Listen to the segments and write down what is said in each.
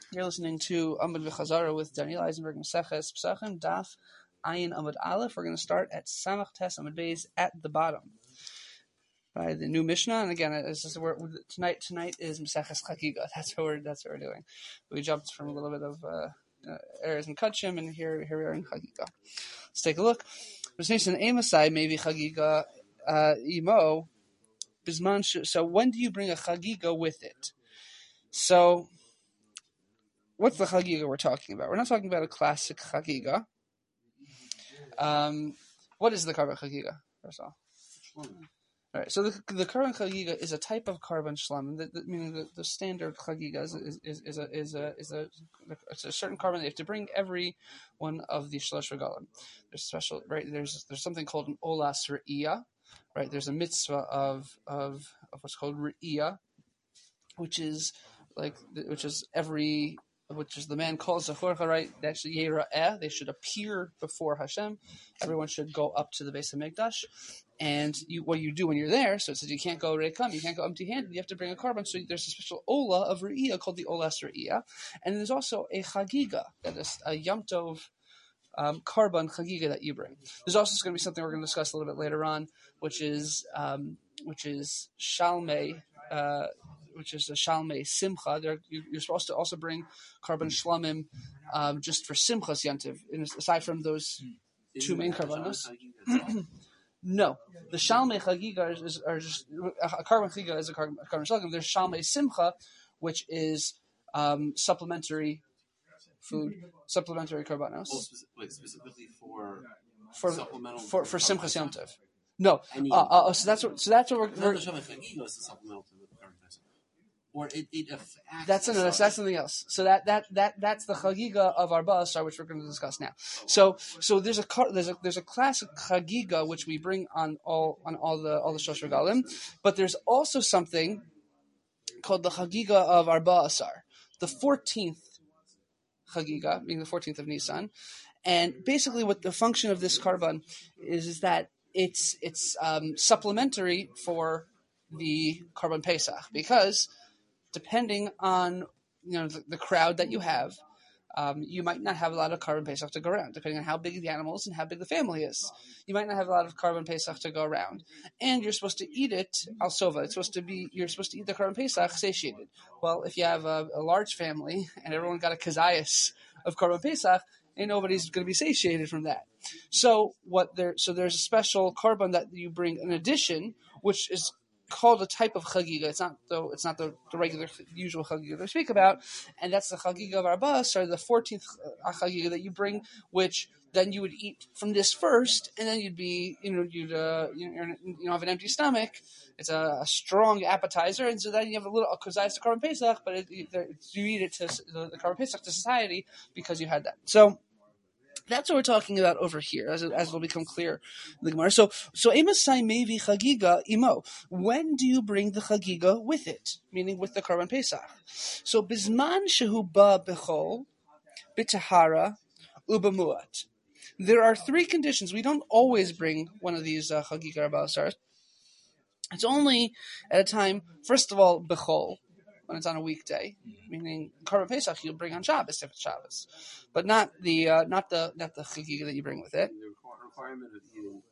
You're listening to Amud V'Chazara with Daniel Eisenberg, Maseches Pesachim, Daf Ayin Amud Aleph. We're going to start at Samach Tes Amud Beis at the bottom. By the new Mishnah, and again, tonight is Maseches Chagiga. That's what we're doing. We jumped from a little bit of errors in Kachim, and here we are in Chagiga. Let's take a look. Emasai maybe Chagiga imo bisman. So when do you bring a Chagiga with it? So what's the Chagiga we're talking about? We're not talking about a classic Chagiga. What is the Karban Chagiga? First of all. All right, so the Karban Chagiga is a type of Karban Shlam, meaning the standard Chagiga is a certain Karban that you have to bring every one of the Shalosh Regalim. There's special, right? There's something called an Olas Re'iyah, right? There's a mitzvah of what's called Re'iyah, which is the man calls Zachorcha, right? Actually, Yera'eh, they should appear before Hashem. Everyone should go up to the base of Mikdash. And what you do when you're there, so it says you can't go Reikam, you can't go empty-handed, you have to bring a Karban. So there's a special Ola of Re'iyah called the Olas Re'iyah. And there's also a Chagiga, that is a Yom Tov Karban Chagiga that you bring. There's also going to be something we're going to discuss a little bit later on, which is Shalmei, which is a Shalmei Simcha. You're supposed to also bring Karban Shlamim just for Simchas Yantiv, aside from those two main Karbanos. No, the Shalmei Chagiga are just a Karban Chagiga is a Karban Shlamim. There's Shalmei Simcha, which is supplementary food, supplementary Karbanos. Specifically for Simchas Yantiv. No, so that's what we're. Or it that's something else. So that's the Chagiga of our Ba'asar, which we're going to discuss now. So there's a classic Chagiga which we bring on all the Shosh Regalim, but there's also something called the Chagiga of our Ba'asar, the 14th Chagiga, being the 14th of Nisan, and basically what the function of this Karban is that it's supplementary for the Karban Pesach, because depending on the crowd that you have, you might not have a lot of Karban Pesach to go around. Depending on how big the animal is and how big the family is, you might not have a lot of Karban Pesach to go around. And you're supposed to eat it al sova. You're supposed to eat the Karban Pesach satiated. Well, if you have a large family and everyone got a kazayas of Karban Pesach, and nobody's going to be satiated from that. So there's a special Karban that you bring in addition, which is called a type of Chagiga. It's not the regular usual Chagiga that we speak about, and that's the Chagiga of Arbas, or the 14th Chagiga that you bring, which then you would eat from this first, and then you'd have an empty stomach. It's a strong appetizer, and so then you have a little kozayis to Karban Pesach, but you eat it to the Karban Pesach to society because you had that. So that's what we're talking about over here, as it will become clear in the Gemara. So Emasai Mevi Chagiga Imo. When do you bring the Chagiga with it? Meaning with the Karban Pesach. So Bizman Shehu Ba Bechol, B'Tahara, Ubamuat. There are three conditions. We don't always bring one of these Chagiga Rabasars. It's only at a time, first of all, Bechol, when it's on a weekday, meaning Karban Pesach you'll bring on Shabbos if it's Shabbos, but not the Chagiga that you bring with it. The requirement of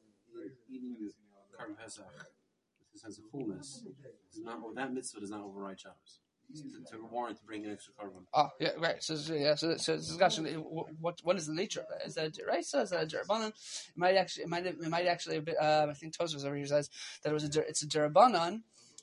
eating Karban Pesach with a sense of fullness that mitzvah does not override Shabbos to warrant to bring an extra Karban. Oh yeah, right. So discussion. What is the nature of it? Is that a deraisa? Is that a derabanan? It might actually. I think Tosfos over here says that it's a derabanan.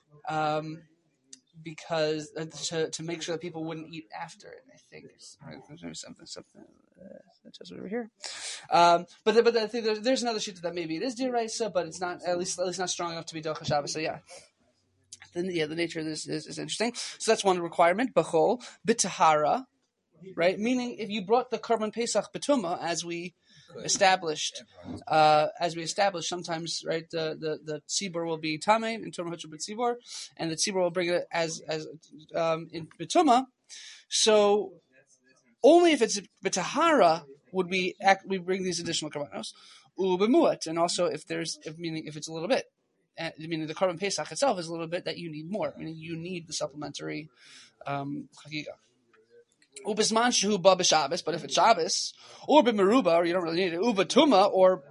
Because to make sure that people wouldn't eat after it, I think there's something that tells over here. But I think there's another sheet that maybe it is deraisa, but it's not at least not strong enough to be docha Shabbos. So yeah. The nature of this is interesting. So that's one requirement. Bechol b'tahara, right? Meaning if you brought the Karban Pesach betuma, as we established, sometimes, right, the tzibur will be tamei in Torah Hachur b'tzibur, and the tzibur will bring it as in betuma. So only if it's betahara would we bring these additional karbanos ubemuat, and also if it's a little bit. Meaning the Karban Pesach itself is a little bit that you need more. Meaning you need the supplementary chagiga. Ubisman shehu ba b'Shabbos, but if it's Shabbos, or b'meruba, or you don't really need it, ubatuma, or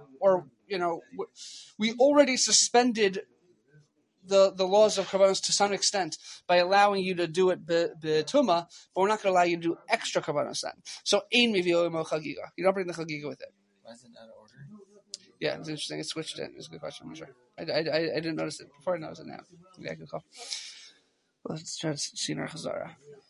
we already suspended the laws of karbanos to some extent by allowing you to do it b'tuma, but we're not going to allow you to do extra karbanos then. So ein mivio imo chagiga. You don't bring the chagiga with it. Why is it out of order? Yeah, it's interesting. It switched in. It's a good question. I'm sure. I didn't notice it before. I noticed it now. Yeah, good call. Let's try to see in our chazara.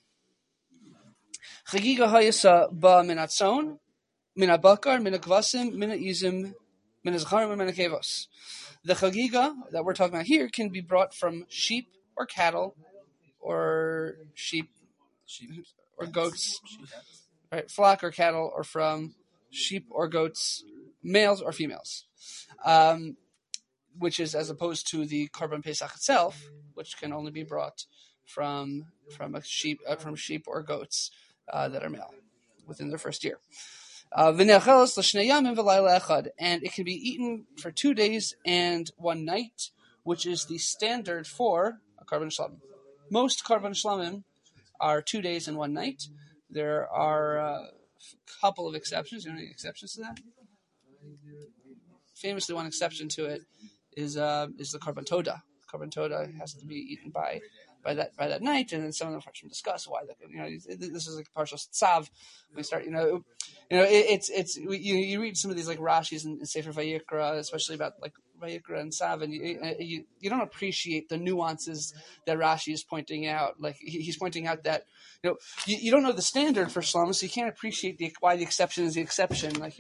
Chagiga hayasa ba minatzon, minabakar, minakvasim, minizim, minazacharim, and minakevos. The chagiga that we're talking about here can be brought from sheep or cattle, or sheep or goats, right? Flock or cattle, or from sheep or goats, males or females, which is as opposed to the Korban Pesach itself, which can only be brought from sheep or goats that are male within their first year. And it can be eaten for 2 days and 1 night, which is the standard for a Korban Shlamim. Most Korban Shlamim are 2 days and 1 night. There are a couple of exceptions. You know any exceptions to that? Famously, one exception to it is the Korban Toda. Korban Toda has to be eaten by that night, and then some of the Farshim discuss why that. This is like partial tzav. We start, you read some of these like Rashis in Sefer Vayikra, especially about like Vayikra and Tzav, and you don't appreciate the nuances that Rashi is pointing out. Like he's pointing out that you don't know the standard for Shlam, so you can't appreciate why the exception is the exception. Like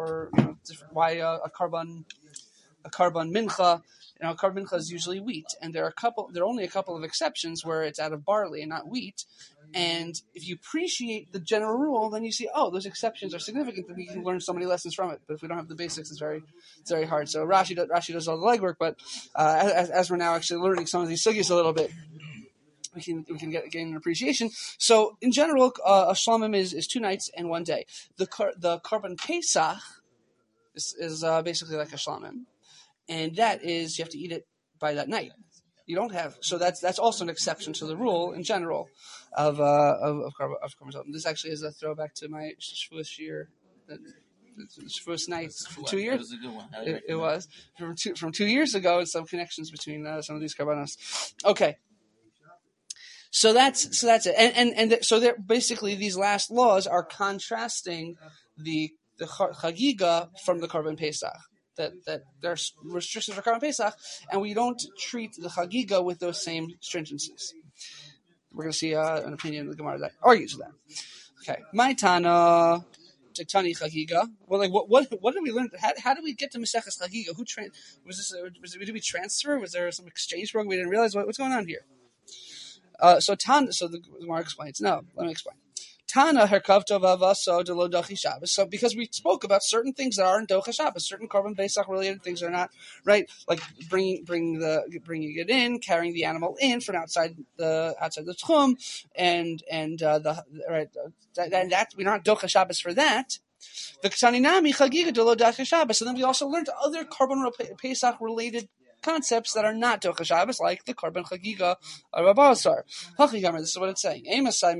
why a Korban mincha. Korban mincha is usually wheat, and there are only a couple of exceptions where it's out of barley and not wheat. And if you appreciate the general rule, then you see, those exceptions are significant, then you can learn so many lessons from it. But if we don't have the basics, it's very hard. So Rashi does all the legwork, but as we're now actually learning some of these sugyas a little bit, we can gain an appreciation. So in general, a shlamim is 2 nights and 1 day. The Korban Pesach is basically like a shlamim. And that is, you have to eat it by that night. You don't have, so that's also an exception to the rule in general of Korban. This actually is a throwback to my Shavuos shir, the Shavuos night from 2 years. It was a good one. It was from 2 years ago, and some connections between some of these karbanos. Okay. So that's it, and so they're basically these last laws are contrasting the chagiga from the Korban Pesach. That there's restrictions for Korban Pesach, and we don't treat the Chagiga with those same stringencies. We're going to see an opinion of the Gemara that argues with that. Okay, my Tana, Tani Chagiga. Well, like what did we learn? How did we get to Maseches Chagiga? Did we transfer? Was there some exchange program we didn't realize? What's going on here? So the Gemara explains. No, let me explain. Tana herkavto vavaso de lo dochi Shabbos. So because we spoke about certain things that aren't docha Shabbos, certain Korban Pesach related things are not right, like bringing it in, carrying the animal in from outside the tchum, and that we're not docha Shabbos for that. The k'taninami chagiga de lo docha Shabbos. And then we also learned other Korban Pesach related concepts that are not Docha Shabbos, like the Korban Chagiga or Rabba Asar. This is what it's saying.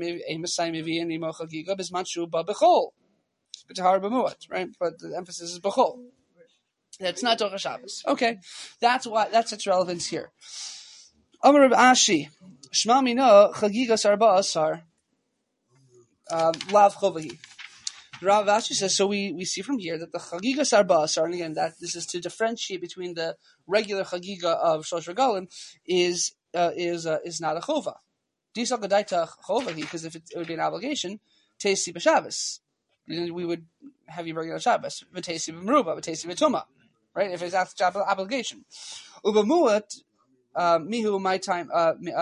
Right? But the emphasis is B'chol. That's not Docha Shabbos. Okay. That's its relevance here. Amar Reb Ashi, Shma Mina Chagiga Sarba Asar Lav Chovahi. Rav Ashi says, so we see from here that the Chagiga Sarba Asar, and again, that this is to differentiate between the regular Chagiga of Shlosh Regalim, is not a Chova. Disal Gadaita Chovahi, because if it would be an obligation, Teisi B'Shabbos. We would have you bring it on Shabbos. V'Teisi B'Meruba, V'Teisi B'Tuma. Right? If it's after obligation. Ubamuat, Mihu my time.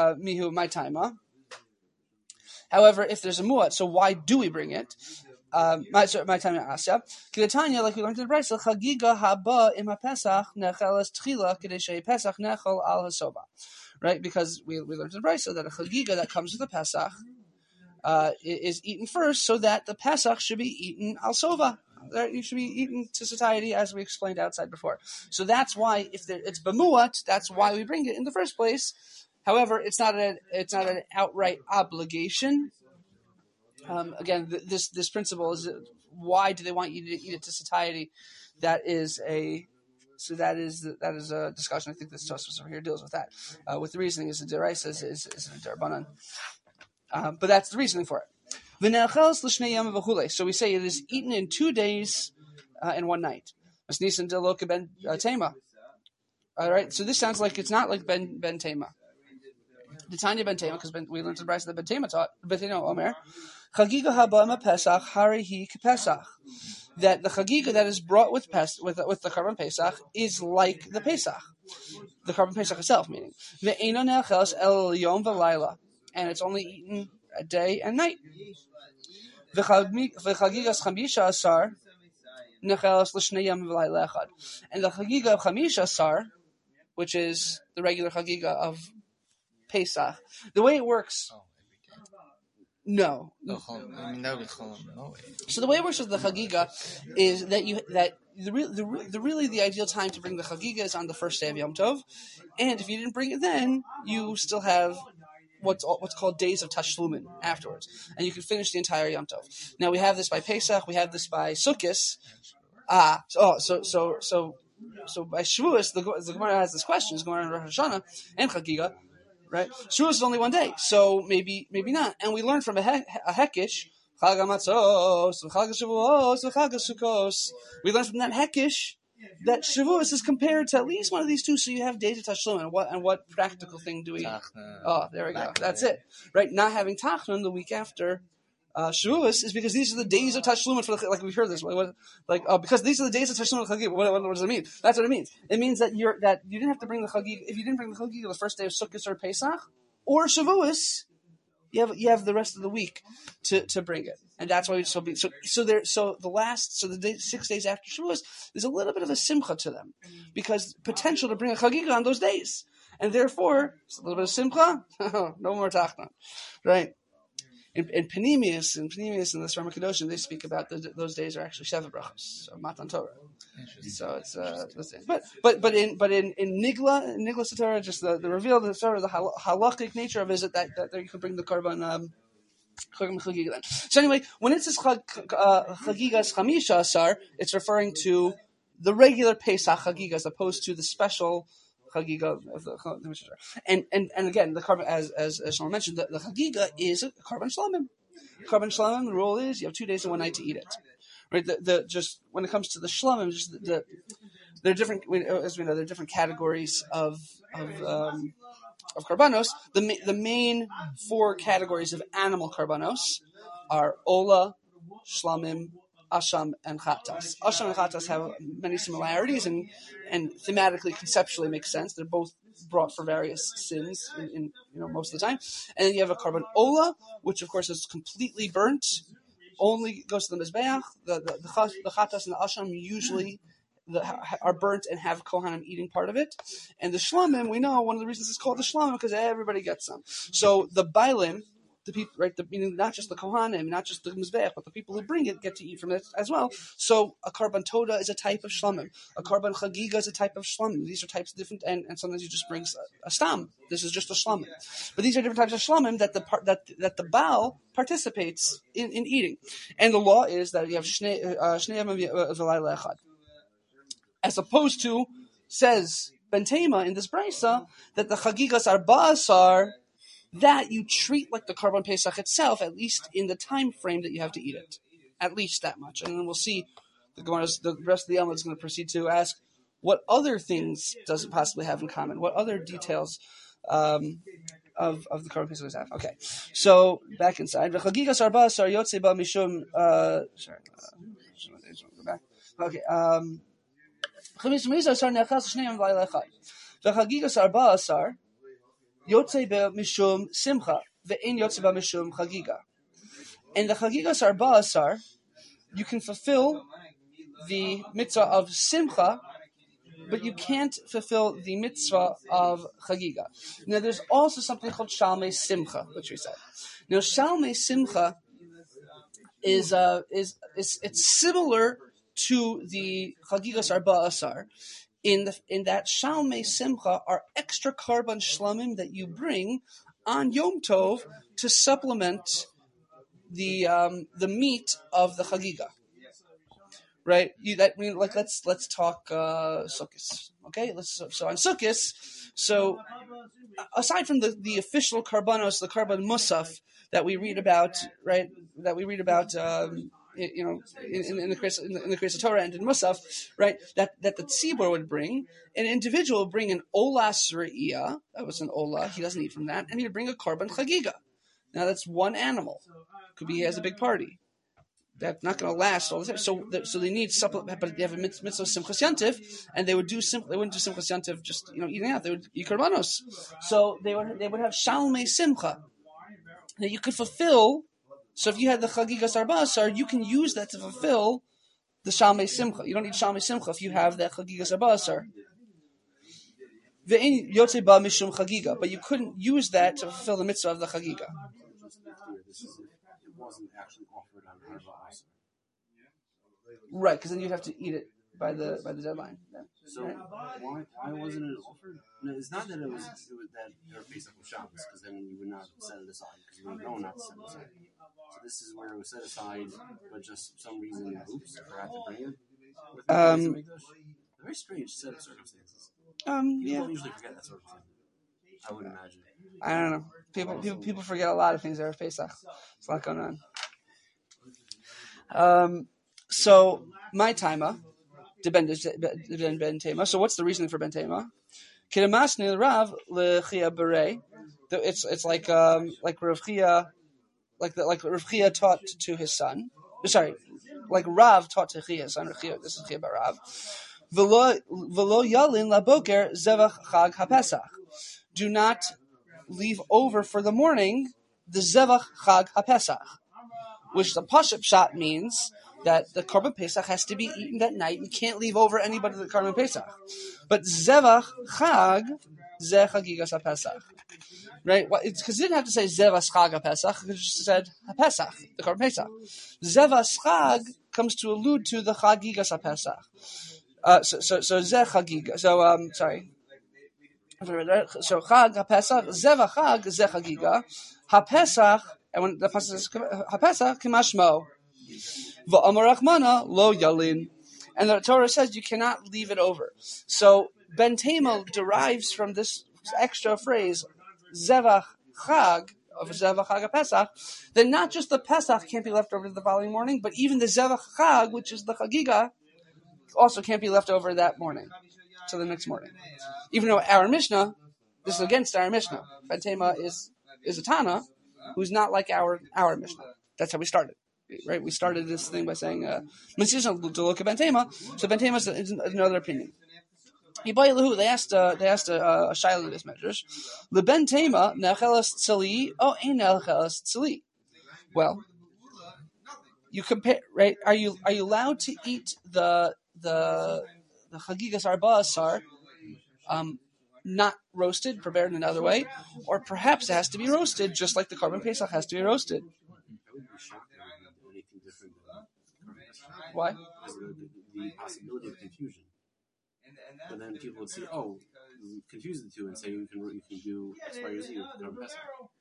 However, if there's a muat, so why do we bring it? My time in Asya. Kidatanya, like we learned in the Brisa, Chagiga haba im haPesach nechelas tchila kedei Pesach nechel al hasoba. Right, because we learned in the Brisa that a Chagiga that comes with the Pesach is eaten first, so that the Pesach should be eaten al sova. It should be eaten to satiety, as we explained outside before. So that's why, if it's b'muat, that's why we bring it in the first place. However, it's not an outright obligation. again, this principle is why do they want you to eat it to satiety? That is a discussion. I think this Tosfos over here deals with that. With the reasoning is the deraisa is a derabanan, but that's the reasoning for it. So we say it is eaten in 2 days and 1 night. All right, so this sounds like it's not like ben tema. The Tanya ben tema, because we learned in the Brisa that ben tema taught, but Omer, Chagiga haba Pesach harihi Pesach. That the Chagiga that is brought with the Karban Pesach is like the Pesach, the Karban Pesach itself, meaning ve'eno ne'achels el yom v'layla, and it's only eaten a day and night. V'chagigas chamisha asar ne'achels l'shnei yom v'layla echad, and the Chagiga of chamisha asar, which is the regular Chagiga of Pesach, the way it works. No. So the way it works with the Chagiga is that the ideal time to bring the Chagiga is on the first day of Yom Tov, and if you didn't bring it then, you still have what's called days of Tashlumin afterwards, and you can finish the entire Yom Tov. Now we have this by Pesach, we have this by Sukkos. So by Shavuos, the Gemara has this question: is Gemara in Rosh Hashanah and Chagiga, right? Shavuos is only 1 day, so maybe not. And we learn from a Hekish, Chag HaMatzos, Chag HaShavuos, Chag HaSukkos. We learn from that Hekish that Shavuos is compared to at least one of these two, so you have days of Tashlum. And what practical thing do we? Oh, there we go. That's it, right? Not having Tachnun the week after Shavuos is because these are the days of Tashlum for the, like we've heard this, because these are the days of Tashlum for Chagig. What does it mean? That's what it means. It means that you didn't have to bring the Chagig. If you didn't bring the Chagig the first day of Sukkot or Pesach or Shavuos, you have the rest of the week to bring it, and that's why the 6 days after Shavuos, there's a little bit of a simcha to them because potential to bring a Chagig on those days, and therefore it's a little bit of simcha. No more tachna, right? In Panemius and the Sfar Kedoshim, they speak about those days are actually Sheva Brachos, so Matan Torah. So it's but in Nigla Satorah, just the reveal, the sort of the halachic nature of it is that you can bring the Karban Chagiga then. So anyway, when it says Chagigas Chamisha Asar, it's referring to the regular Pesach Chagiga as opposed to the special Chagiga of the and again the Karban as Shlomo mentioned, the Chagiga is a Karban Shlamim. Karban Shlamim, the rule is you have 2 days and 1 night to eat it. Right? Just when it comes to the Shlamim, there are different, as we know, there are different categories of Karbanos. The main 4 categories of animal Karbanos are Ola, Shlamim, Asham, and Chatas. Asham and Chatas have many similarities and thematically, conceptually make sense. They're both brought for various sins in most of the time. And then you have a Karban Ola, which of course is completely burnt, only goes to the Mizbeach. The Chatas and the Asham usually are burnt and have Kohanim eating part of it. And the Shlamim, we know one of the reasons it's called the Shlamim because everybody gets some. So the Bailim, the people, right? Meaning not just the Kohanim, not just the Mizbeach, but the people who bring it get to eat from it as well. So a Karban Toda is a type of Shlamim. A Karban Chagiga is a type of Shlamim. These are types of different, and sometimes you just bring a Stam. This is just a Shlamim. But these are different types of Shlamim that the Baal participates in eating. And the law is that you have Shnei V'Layla Echad. As opposed to, says Ben Tema in this Brisa, that the Chagigas are Ba'asar, that you treat like the Karban Pesach itself, at least in the time frame that you have to eat it. At least that much. And then we'll see, the rest of the Yom is going to proceed to ask, what other things does it possibly have in common? What other details of the Karban Pesach does it have? Okay, so back inside. V'chagigas are Ba'asar Yotze Ba Mishum, go back. Okay, V'chagigas arba asar yotze ba mishum simcha ve'in yotze ba mishum chagiga. And the chagigas arba asar, you can fulfill the mitzvah of simcha, but you can't fulfill the mitzvah of chagiga. Now, there's also something called shalmei simcha, which we said. Now, shalmei simcha is it's similar to the Chagigas Arba Asar, in that Shalmei Simcha are extra Karban Shlamim that you bring on Yom Tov to supplement the meat of the chagiga. Right? Let's talk Sukkos. Okay, so on Sukkos. So aside from the official karbanos, the karban musaf that we read about, right? That we read about, in the Kriyas Torah and in Musaf, right? That the tzibur would bring, an individual would bring an olas re'iyah. That was an olah. He doesn't eat from that, and he would bring a karban chagiga. Now that's one animal. Could be he has a big party. That's not going to last all the time. So they need supplement, but they have a mitzvah simchas yantiv, and they wouldn't do simchas yantiv just eating out. They would eat karbanos. So they would have shalmei simcha that you could fulfill. So if you had the chagigas arba asar, you can use that to fulfill the shalmei simcha. You don't need shalmei simcha if you have that chagigas arba asar. Ve'in yotze ba mishum chagiga, but you couldn't use that to fulfill the mitzvah of the chagiga. It wasn't actually offered on Arba Asr. Right, because then you'd have to eat it by the deadline. Yeah. So why wasn't it offered? No, it's not that it was that your Pesach was Shabbos, because then you would not set it aside, because you would know not to set it aside. So this is where it was set aside, but just for some reason, oops, forgot to bring it. A very strange set of circumstances. People don't usually forget that sort of thing, I would imagine. I don't know. People forget a lot of things there at Pesach. It's a lot going on. So my timer, ben tema. So what's the reasoning for ben tema? Kidamasni Rav lechia beret. It's like Rav Chia, like Rav Chia taught to his son. Sorry, like Rav taught to Chia, son of Chia. This is Chia bar Rav. V'lo yalin laboker zevach chag hapesach. Do not leave over for the morning the zevach chag hapesach, which the pashup shot means that the korban pesach has to be eaten that night. You can't leave over anybody the korban pesach. But zevach chag ze chagigas hapesach, right? It's because it didn't have to say zevach chag hapesach. It just said hapesach, the korban pesach. Zevach chag comes to allude to the chagigas hapesach. So ze chagiga. So sorry. So chag hapesach zevach chag ze chagiga hapesach, and when the pasuk says hapesach kimashmo v'amar Rachmana lo yalin, and the Torah says you cannot leave it over. So ben tema derives from this extra phrase zevach chag of zevach chag hapesach. Then not just the pesach can't be left over to the following morning, but even the zevach chag, which is the chagiga, also can't be left over that morning to the next morning. Even though our Mishnah, this is against our Mishnah. Ben Tema is a Tana who's not like our Mishnah. That's how we started, right? We started this thing by saying, to look at Ben Tema. So Ben Tema is another opinion. They asked a Shaila in this measures. The Ben Tema nechelas tzili ein nechelas tzili. Well, you compare, right? Are you allowed to eat the chagigas arba asar, not roasted, prepared in another way, or perhaps it has to be roasted, just like the korban pesach has to be roasted? Why? The possibility of confusion. But then people would say, "Oh, you confuse the two and say you can do X, Y, or Z with the korban pesach."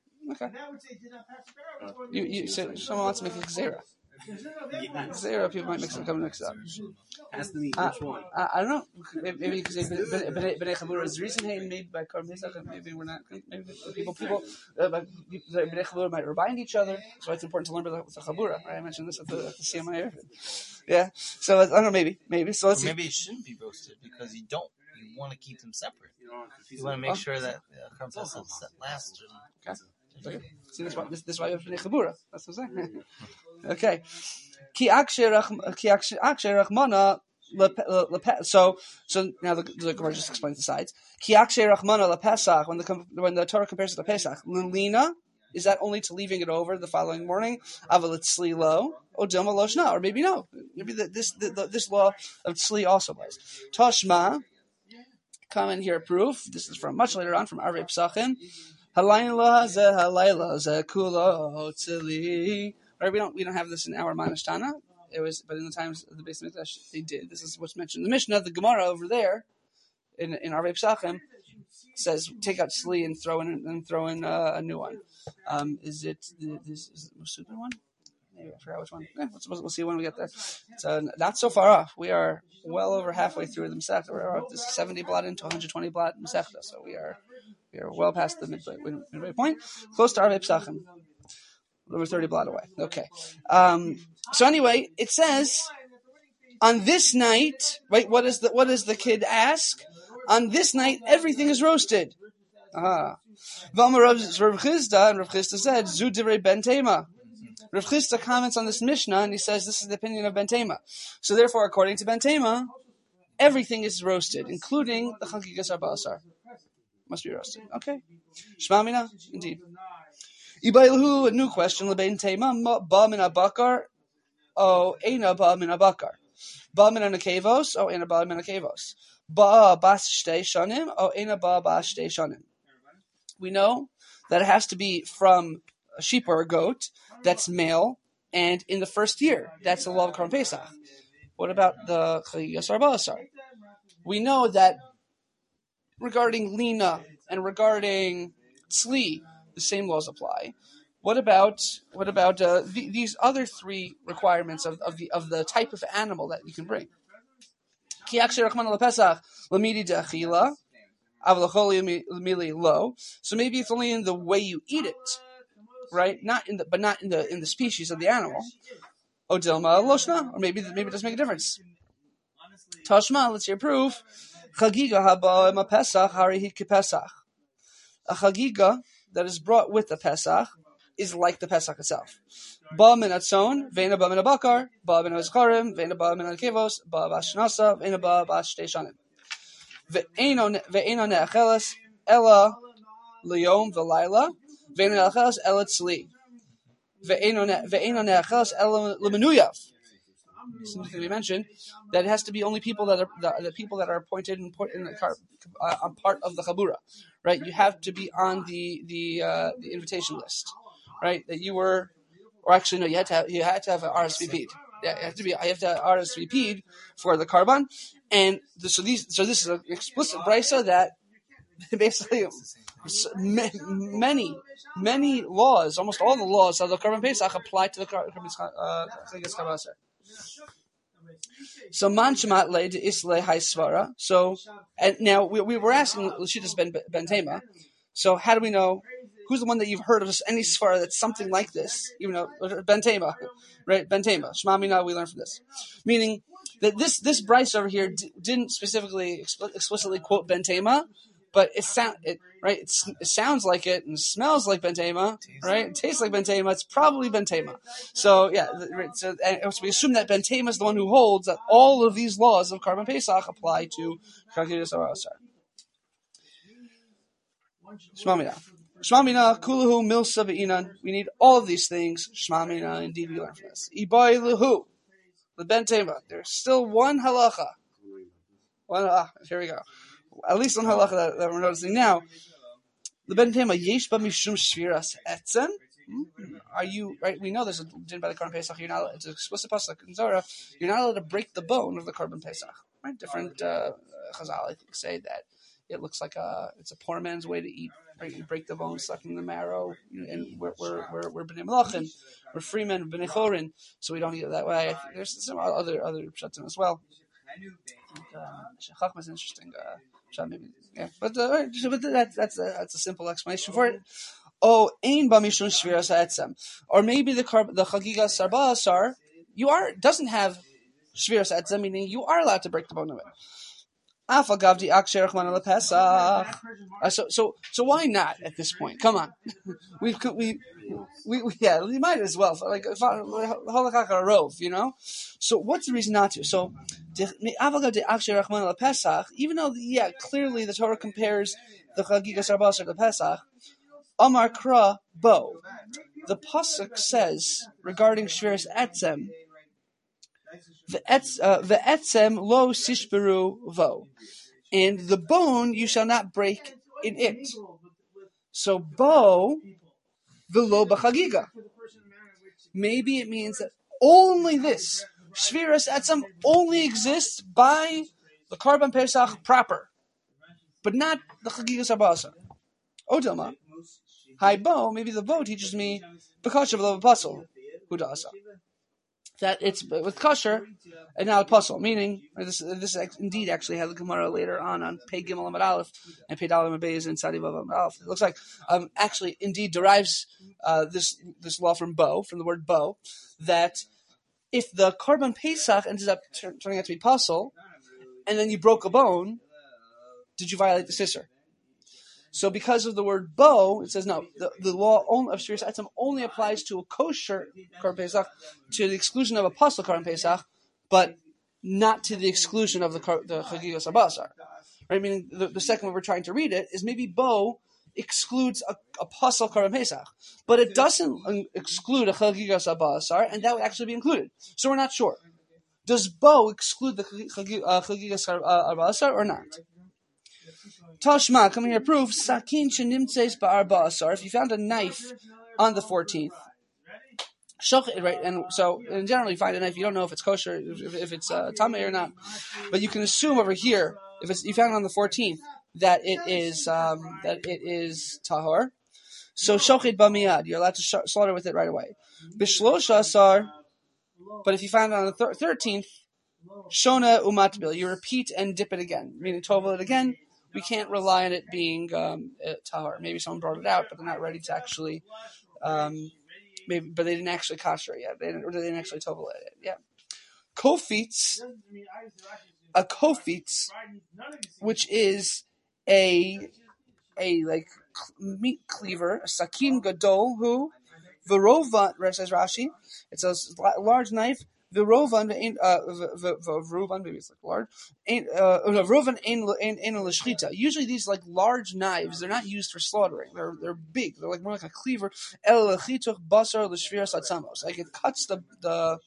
Okay. Someone wants to make a gzera. Zero people might mix up. Ask the meat, which one? I don't know. Maybe because B'nai Chabura is recently made by Korban Pesach, and maybe we're not. Maybe people B'nai Chabura might remind each other. So it's important to learn about the Chabura. Right? I mentioned this at the CMI. Yeah. So I don't know. Maybe. So let's. Maybe it shouldn't be roasted because you want to keep them separate. You want to make sure that Korban Pesach lasts. Okay. See, this is why we have B'nai Chabura. That's what I'm saying. Okay. Ki akshe rachmana. So now the Gemara just explains the sides. Ki akshe rachmana lepesach, when the Torah compares it to Pesach, lina, is that only to leaving it over the following morning? Aval tzli lo, or dilma lo shna, or maybe no. Maybe this law of tzli also applies. Toshma, comment here proof. This is from much later on from Arvei Pesachim. Halayla ze halayla ze kulo tzli. Right, we don't have this in our Manashtana. It was, but in the times of the Beis Mikdash, they did. This is what's mentioned in the Mishnah. The Gemara over there in Arvei Pesachim says take out Sli and throw in a new one. Is it the Musubin one? Maybe I forgot which one. We'll see when we get there. So not so far off. We are well over halfway through the Masechta. We're up to 70 blot into 120 blot Masechta. So we are well past the midway point, close to Arvei Pesachim. Over 30 blot away. Okay. So anyway, it says on this night, right? What does the kid ask? On this night, everything is roasted. V'amar Rav Chisda, and Rav Chisda said, Zu divrei Ben Tema. Rav Chisda comments on this Mishnah, and he says this is the opinion of Ben Tema. So therefore, according to Ben Tema, everything is roasted, including the Chagigas Arba'asar. Must be roasted. Okay. Shema Mina, indeed. Ibaylahu, a new question. LeBen Tema, ba min abakar, o eina ba min abakar. Ba min anakevos, o eina ba min anakevos. Ba bas shtei shanim, o eina ba bas shtei shanim. We know that it has to be from a sheep or a goat that's male and in the first year. That's the law of Korban Pesach. What about the Chagigas Arba'asar? We know that regarding Lina and regarding Tzli, the same laws apply. What about these other three requirements of the type of animal that you can bring? Ki aksher rachman lePesach lamidi de'achila. So maybe it's only in the way you eat it, right? Not in the species of the animal. Odilma loshna, or maybe it doesn't make a difference. Tashma, let's hear proof. Chagiga haba ema Pesach harihi kipesach. A chagiga that is brought with the Pesach is like the Pesach itself. Ba min atzon, ve'ena ba min abakar, ba min azcharim, ve'ena ba min akevos, ba bashnasa, ve'ena ba bashtei shanim. Ve'eno ne'acheles ela liyom v'layla, ve'eno ne'acheles ela tzli. Ve'eno ne'acheles ela l'menuyav. Something we mentioned that it has to be only people that are the people that are appointed in the part of the chabura, right? You have to be on the invitation list, right? That you were, or actually no, you had to have an RSVP'd. Yeah, I have to RSVP'd for the karban, and this is an explicit brisa that basically many laws, almost all the laws of the Korban Pesach apply to the Chagigas Arba'asar. So manchamat le de isle haisvara. So, and now we were asking Lashitas Ben Tema. So how do we know who's the one that you've heard of any svara that's something like this? Even though Ben Tema, right? Ben Tema. Shema Mina. We learned from this, meaning that this brisa over here didn't specifically explicitly quote Ben Tema, but it sounds like it and smells like Ben Tema, right? It tastes like Ben Tema. It's probably Ben Tema. So yeah, so we assume that Ben Tema is the one who holds that all of these laws of Korban Pesach apply to Chagigas Arba'asar. Shema Mina. Shema Mina, Kulahu, Milsa, Ve'inan. We need all of these things. Shema Mina, indeed we learn from this. Ibai Lahu, the Ben Tema. There's still one halacha. Here we go. At least one halacha that we're noticing now. The Ben Tema, Yesh ba mishum shviras etzem. Are you right? We know there's a din by the Korban Pesach. You're not. It's an explicit pasuk in Zorah. You're not allowed to break the bone of the Korban Pesach. Right? Different Chazal I think say that it looks like it's a poor man's way to eat. Right? You break the bone, sucking the marrow, and we're bnei melachim, we're free men, bnei chorin, so we don't eat it that way. I think there's some other pshatim as well. Chachma is interesting. Maybe, yeah, but that's a simple explanation for it. Oh, ein ba mishum shviras ha'etzem, or maybe the Chagigas Arba'asar doesn't have shviras ha'etzem, meaning you are allowed to break the bone of it. So why not at this point? Come on, we might as well you know. So what's the reason not to? So even though clearly the Torah compares the Chagigas Arba'asar to Pesach, Amar Kra Bo, the pasuk says regarding shviras etzem. The etzem lo sishberu vo, and the bone you shall not break in it. So bo v'lo b'chagiga. Maybe it means that only this shviras etzem only exists by the Korban Pesach proper, but not the Chagigas Arba'asar. Odilma, hi bo. Maybe the bo teaches me because of the apostle. hudasa. That it's with kosher and now apostle, meaning this indeed actually had the Gemara later on Pei Gimel Amud Aleph and Pei Dalet Amud Beis and Tzadi Vav Amud Aleph. It looks like actually indeed derives this law from the word bo, that if the Korban Pesach ended up turning out to be apostle, and then you broke a bone, did you violate the Sisser? So because of the word bo, it says no. The law of Shviras Etzem only applies to a kosher Korban Pesach, to the exclusion of apostle Korban Pesach, but not to the exclusion of the Chagigas Abasar. Right? Meaning the second way we're trying to read it is maybe bo excludes a apostle Korban Pesach, but it doesn't exclude a Chagigas Abasar, and that would actually be included. So we're not sure. Does bo exclude the Chagigas Abasar or not? Tashma, come here, proof. Sakin shenimtzeis ba'arba asar. If you found a knife on the 14th, right? And so, in general, you find a knife. You don't know if it's kosher, if it's tamei or not, but you can assume over here, if you found it on the 14th, that it is tahor. So shochet b'miyad, you're allowed to slaughter with it right away. B'shlosha asar, but if you found it on the 13th, shona umatbil, you repeat and dip it again, meaning tovel it again. We can't rely on it being tahor. Maybe someone brought it out, but they're not ready to actually. But they didn't actually kasher it yet. They didn't actually tovel it yet. Kofitz, a kofitz, which is a like meat cleaver, a sakin gadol, who v'rovan, says Rashi. It's a large knife. V'rovan maybe it's like large. V'rovan ein l'shchita. Usually these like large knives, they're not used for slaughtering. They're big. They're like more like a cleaver. El l'chituch basar l'shviras atzamos. Like it cuts the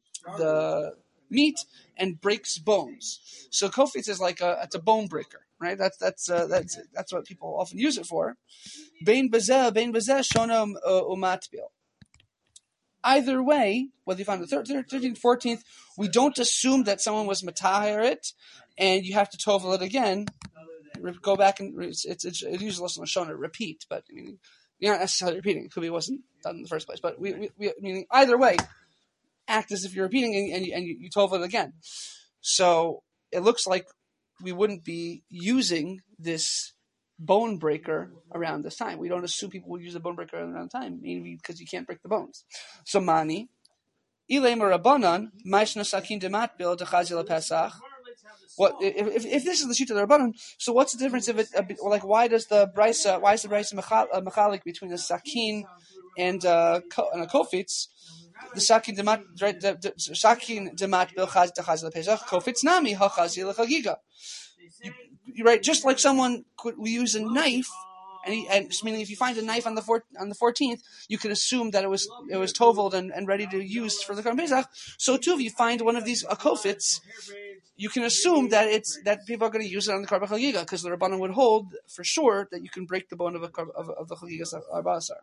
meat and breaks bones. So kofitz is like it's a bone breaker, right? That's what people often use it for. Bein bazeh shona umatbil. Either way, whether you find the 13th, 14th, we don't assume that someone was mataher it, and you have to tovel it again. Go back and it usually less than a shona, repeat, but I mean, you're not necessarily repeating. It could be it wasn't done in the first place, but we meaning either way, act as if you're repeating and you tovel it again. So it looks like we wouldn't be using this bone breaker around this time. We don't assume people will use a bone breaker around the time, because you can't break the bones. So mani, ilem rabbanan, ma'ishna sakin dematbil dechazil pesach. What if this is the sheet of the rabbanan? So what's the difference if it like why is the brisa mechalik between the sakin and a kofitz? The sakin demat bil chazil pesach kofitz nami hachazil chagiga. You're right, just like someone we use a knife, and meaning if you find a knife on the 14th, you can assume that it was toveled and ready to use for the Korban Pesach. So too, if you find one of these akofitz, you can assume that people are going to use it on the Korban Chagiga, because the Rabbanan would hold for sure that you can break the bone of the Chagigas Arba'asar.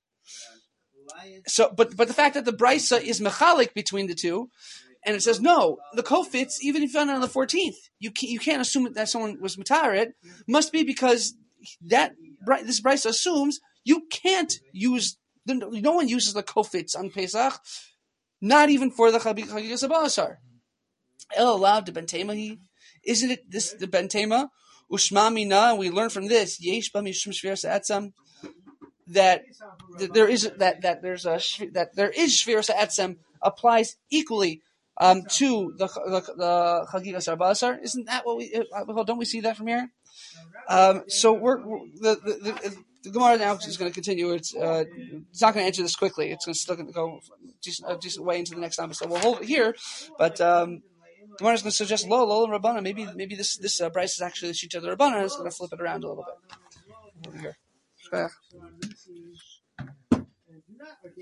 So, but the fact that the brisa is mechalik between the two. And it says, no, the kofitz, even if you found it on the 14th, you can't assume that someone was matarit. Must be because this brisa assumes you can't use, no one uses the kofitz on Pesach, not even for the Chagigas Abasar. El allowed to bentema, isn't it this the bentema? Ushma mina, we learn from this, yesh ba mishum shviras etzem, that there is shviras etzem applies equally to the Chagigas Arba'asar. Isn't that what don't we see that from here? So the Gemara now is going to continue. It's not going to answer this quickly. It's still going to go a decent way into the next time. So we'll hold it here. But Gemara is going to suggest Lo and Rabbana. Maybe this Bryce is actually the sheet of the Rabbana. It's going to flip it around a little bit. Over here.